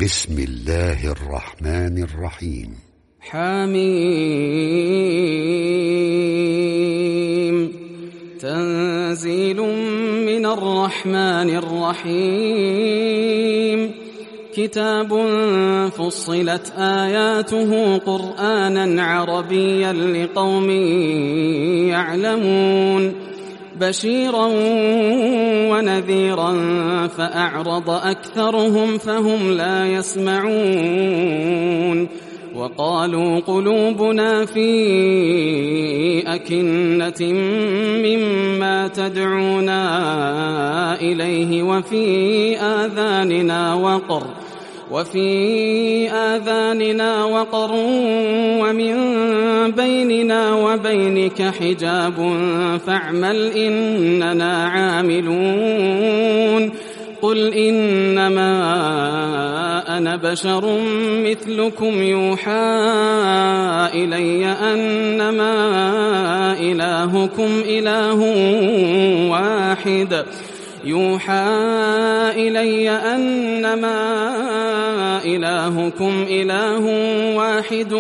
بسم الله الرحمن الرحيم. حميم. تنزيل من الرحمن الرحيم. كتاب فصلت آياته قرآنا عربيا لقوم يعلمون بشيرا ونذيرا فأعرض أكثرهم فهم لا يسمعون وقالوا قلوبنا في أكنة مما تدعونا إليه وفي آذاننا وقر ومن بيننا وبينك حجاب فاعمل إننا عاملون. قل إنما أنا بشر مثلكم يوحى إلي أنما إلهكم إله واحد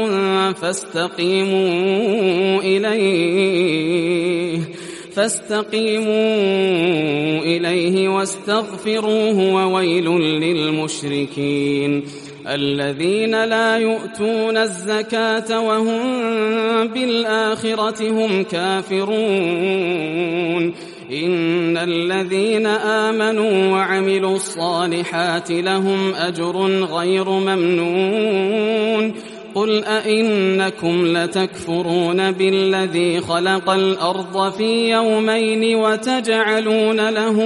فاستقيموا إليه واستغفروه وويل للمشركين الذين لا يؤتون الزكاة وهم بالآخرة هم كافرون. إن الذين آمنوا وعملوا الصالحات لهم أجر غير ممنون. قل أئنكم لتكفرون بالذي خلق الأرض في يومين وتجعلون له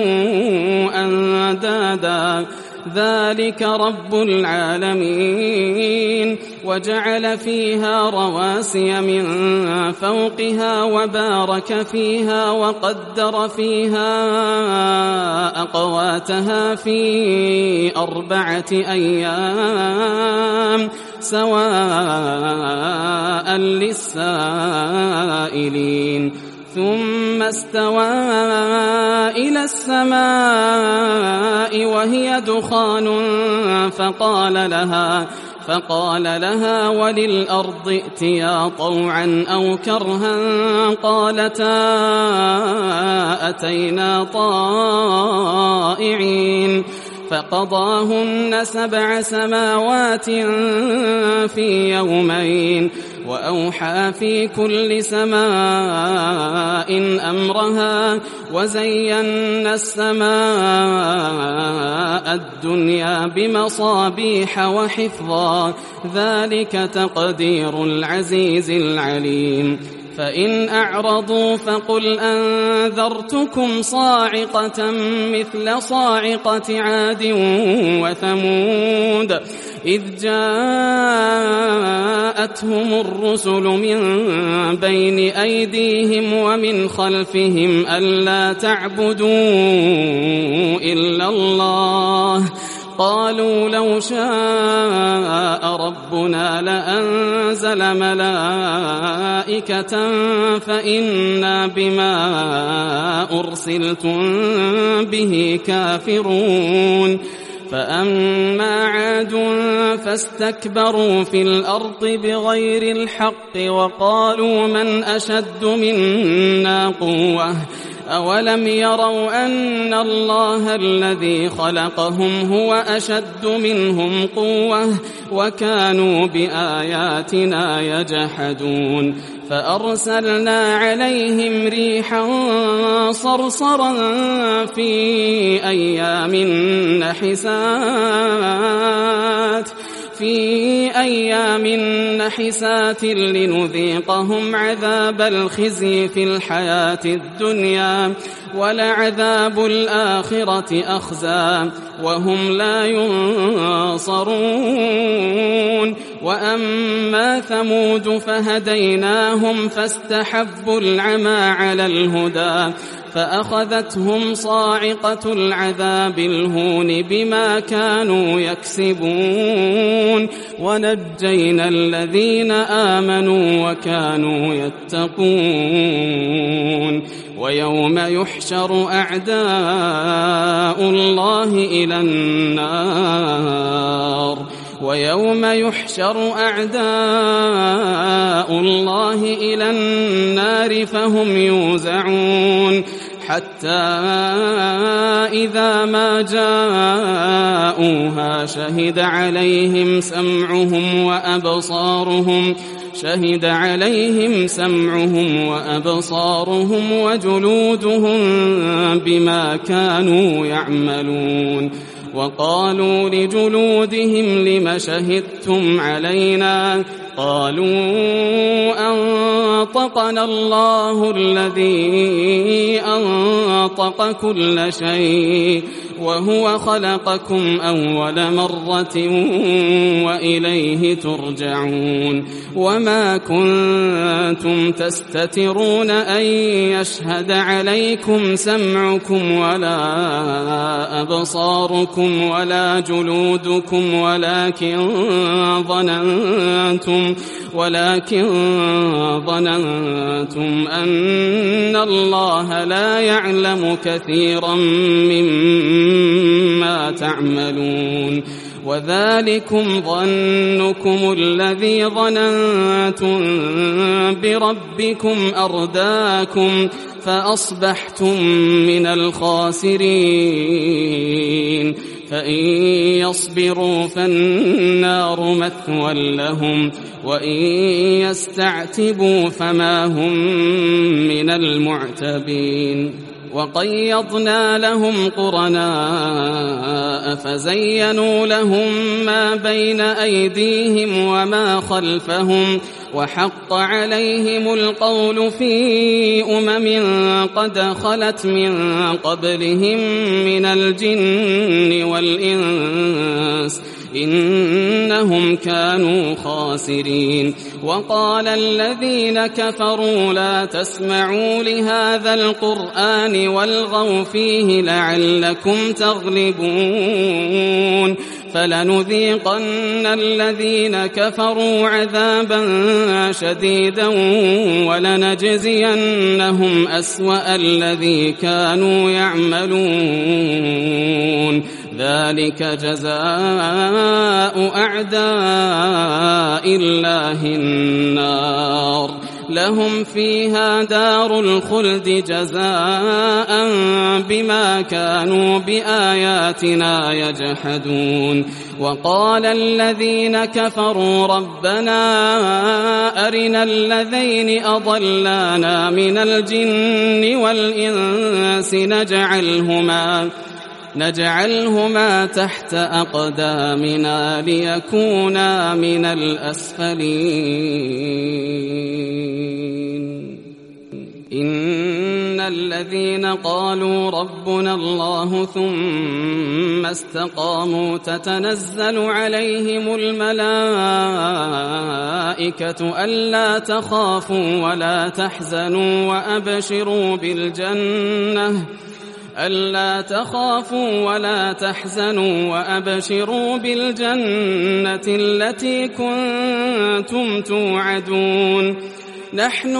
أندادا ذلك رب العالمين. وجعل فيها رواسي من فوقها وبارك فيها وقدر فيها أقواتها في 4 أيام سواء للسائلين. ثم استوى إلى السماء وهي دخان فقال لها وللأرض ائتيا طوعا أو كرها قالتا أتينا طائعين. فقضاهن 7 سماوات في يومين وأوحى في كل سماء أمرها وزينا السماء الدنيا بمصابيح وحفظا ذلك تقدير العزيز العليم. فإن أعرضوا فقل أنذرتكم صاعقة مثل صاعقة عاد وثمود إذ جاءتهم الرسل من بين أيديهم ومن خلفهم ألا تعبدوا إلا الله قالوا لو شاء ربنا لأنزل ملائكة فإنا بما أرسلتم به كافرون. فأما عاد فاستكبروا في الأرض بغير الحق وقالوا من أشد منا قوة أولم يروا أن الله الذي خلقهم هو أشد منهم قوة وكانوا بآياتنا يجحدون. فأرسلنا عليهم ريحا صرصرا في أيام نحسات لنذيقهم عذاب الخزي في الحياة الدنيا ولعذاب الآخرة أخزى وهم لا ينصرون. وأما ثمود فهديناهم فاستحبوا العمى على الهدى فأخذتهم صاعقة العذاب الهون بما كانوا يكسبون ونجينا الذين آمنوا وكانوا يتقون. ويوم يحشر أعداء الله إلى النار ويوم يحشر أعداء الله إلى النار فهم يوزعون حتى إذا ما جاءوها شهد عليهم سمعهم وأبصارهم وجلودهم بما كانوا يعملون. وقالوا لجلودهم لم شهدتم علينا؟ قالوا أنطقنا الله الذي أنطق كل شيء وهو خلقكم أول مرة وإليه ترجعون. وما كنتم تستترون أن يشهد عليكم سمعكم ولا أبصاركم ولا جلودكم ولكن ظننتم أن الله لا يعلم كثيرا مما تعملون. وذلكم ظنكم الذي ظننتم بربكم أرداكم فأصبحتم من الخاسرين. فإن يصبروا فالنار مثوى لهم وإن يستعتبوا فما هم من المعتبين. وقيضنا لهم قرناء فزينوا لهم ما بين أيديهم وما خلفهم وحق عليهم القول في قد خلت من قبلهم من الجن والإنس إنهم كانوا خاسرين. وقال الذين كفروا لا تسمعوا لهذا القرآن والغوا فيه لعلكم تغلبون. فلنذيقن الذين كفروا عذابا شديدا ولنجزينهم أسوأ الذي كانوا يعملون. ذلك جزاء أعداء الله النار لهم فيها دار الخلد جزاء بما كانوا بآياتنا يجحدون. وقال الذين كفروا ربنا أرنا الذين أضلانا من الجن والإنس نجعلهما تحت أقدامنا ليكونا من الأسفلين. إن الذين قالوا ربنا الله ثم استقاموا تتنزل عليهم الملائكة ألا تخافوا ولا تحزنوا وأبشروا بالجنة التي كنتم توعدون. نحن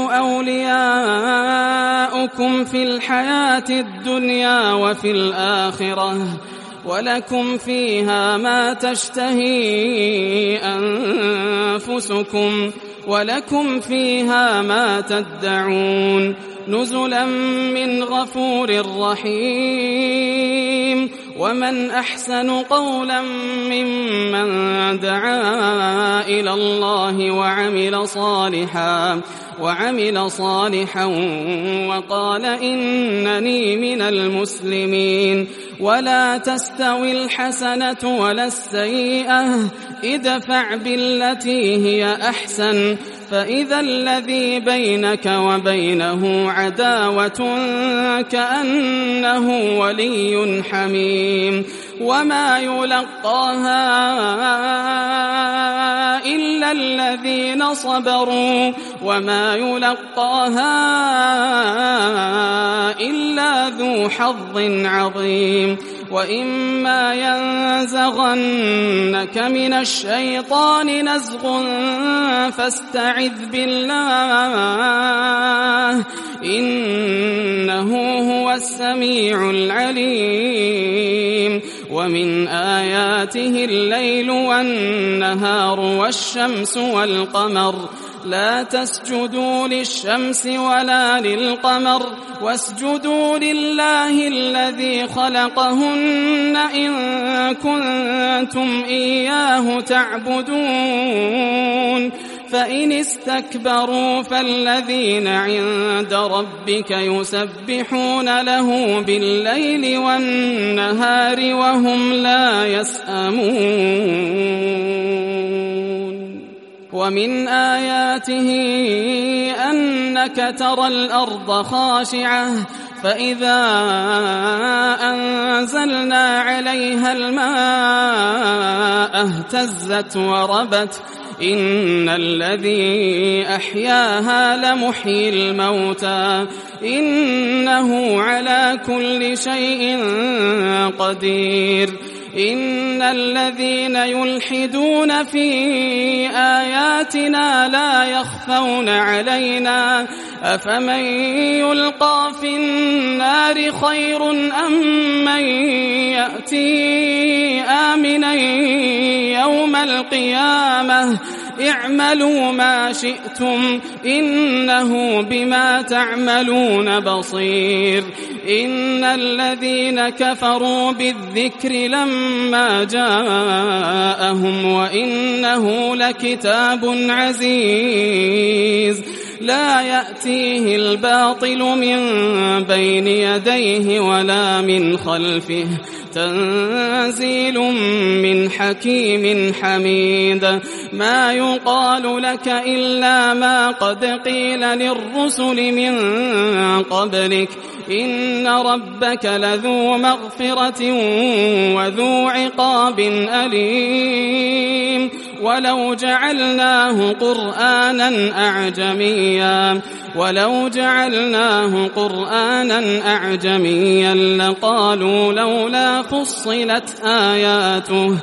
أولياؤكم في الحياة الدنيا وفي الآخرة ولكم فيها ما تشتهي أنفسكم ولكم فيها ما تدعون نزلا من غفور رحيم. ومن أحسن قولا ممن دعا إلى الله وعمل صالحا وقال إنني من المسلمين. ولا تستوي الحسنة ولا السيئة ادفع بالتي هي أحسن فإذا الذي بينك وبينه عداوة كأنه ولي حميم. وما يلقاها إلا الذين صبروا وما يلقاها إلا ذو حظ عظيم. وإما ينزغنك من الشيطان نزغ فاستعذ بالله إنه هو السميع العليم ومن آياته الليل والنهار والشمس والقمر لا تسجدوا للشمس ولا للقمر واسجدوا لله الذي خلقهن إن كنتم إياه تعبدون فإن استكبروا فالذين عند ربك يسبحون له بالليل والنهار وهم لا يسأمون ومن آياته أنك ترى الأرض خاشعة فإذا أنزلنا عليها الماء اهتزت وربت إن الذي أحياها لمحيي الموتى إنه على كل شيء قدير إن الذين يلحدون في آياتنا لا يخفون علينا أفمن يلقى في النار خير أم من يأتي آمنا يوم القيامة اعملوا ما شئتم إنه بما تعملون بصير إن الذين كفروا بالذكر لما جاءهم وإنه لكتاب عزيز لا يأتيه الباطل من بين يديه ولا من خلفه تنزيل من حكيم حميد ما يقال لك إلا ما قد قيل للرسل من قبلك إن ربك لذو مغفرة وذو عقاب أليم ولو جعلناه قرآنا أعجميا لقالوا لولا فصلت آياته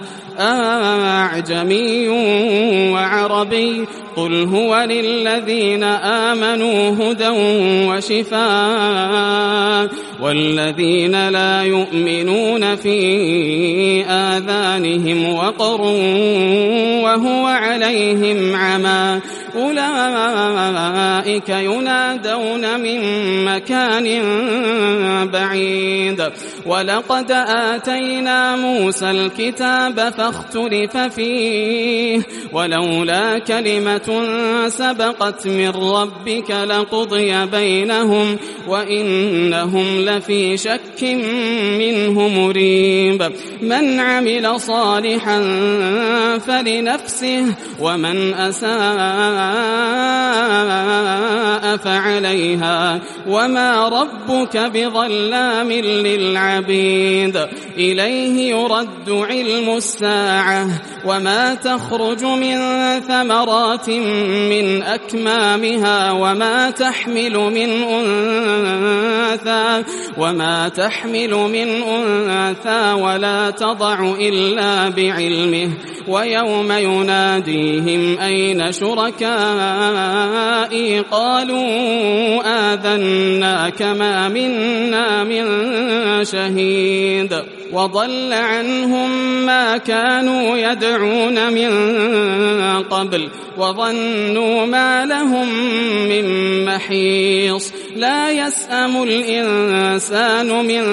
أعجمي وعربي قل هو للذين آمنوا هدى وشفاء والذين لا يؤمنون في آذانهم وقر وهو عليهم عمى أولئك ينادون من مكان بعيد ولقد آتينا موسى الكتاب فاختلف فيه ولولا كلمة سبقت من ربك لقضي بينهم وإنهم لفي شك منه مريب من عمل صالحا فلنفسه ومن أساء فعليها وما ربك بظلام للعبيد إليه يرد علم الساعة وما تخرج من ثمرات من أكمامها وما تحمل من أنثى ولا تضع إلا بعلمه ويوم يناديهم أين شركائي قالوا آذناك ما منا من شهيد وضل عنهم ما كانوا يدعون من قبل وظنوا ما لهم من محيص لا يسأم الإنسان من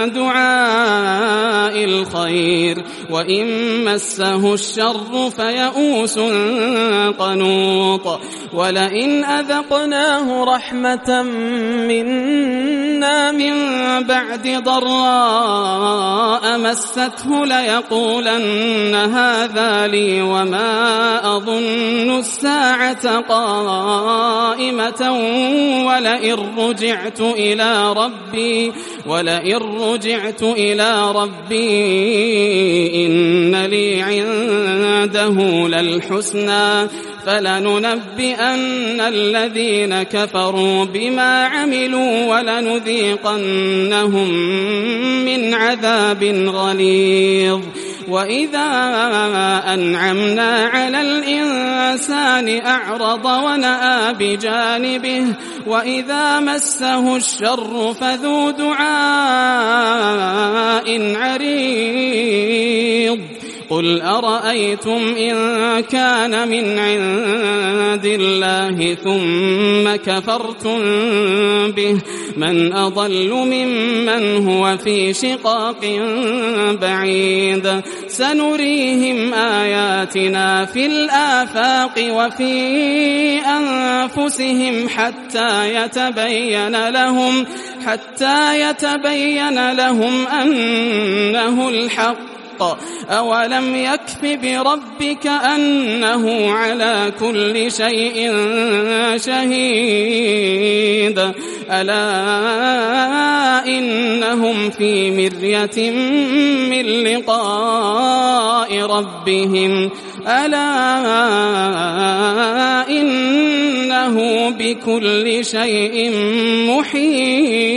دعاء الخير وإن مسه الشر فيئوس قنوط ولئن أذقناه رحمة منا من بعد ضراء مسته ليقولن هذا لي وما أظن الساعة قائمة ولئن رجعت إلى ربي إن لي عنده للحسنى فلننبئن الذين كفروا بما عملوا ولنذيقنهم من عذاب غليظ وإذا أنعمنا على الإنسان أعرض ونأى بجانبه وإذا مسه الشر فذو دعاء عريض قل أرأيتم إن كان من عند الله ثم كفرتم به من أضل ممن هو في شقاق بعيد سنريهم آياتنا في الآفاق وفي أنفسهم حتى يتبين لهم أنه الحق أولم يكف بربك أنه على كل شيء شهيد ألا إنهم في مرية من لقاء ربهم ألا إنه بكل شيء محيط.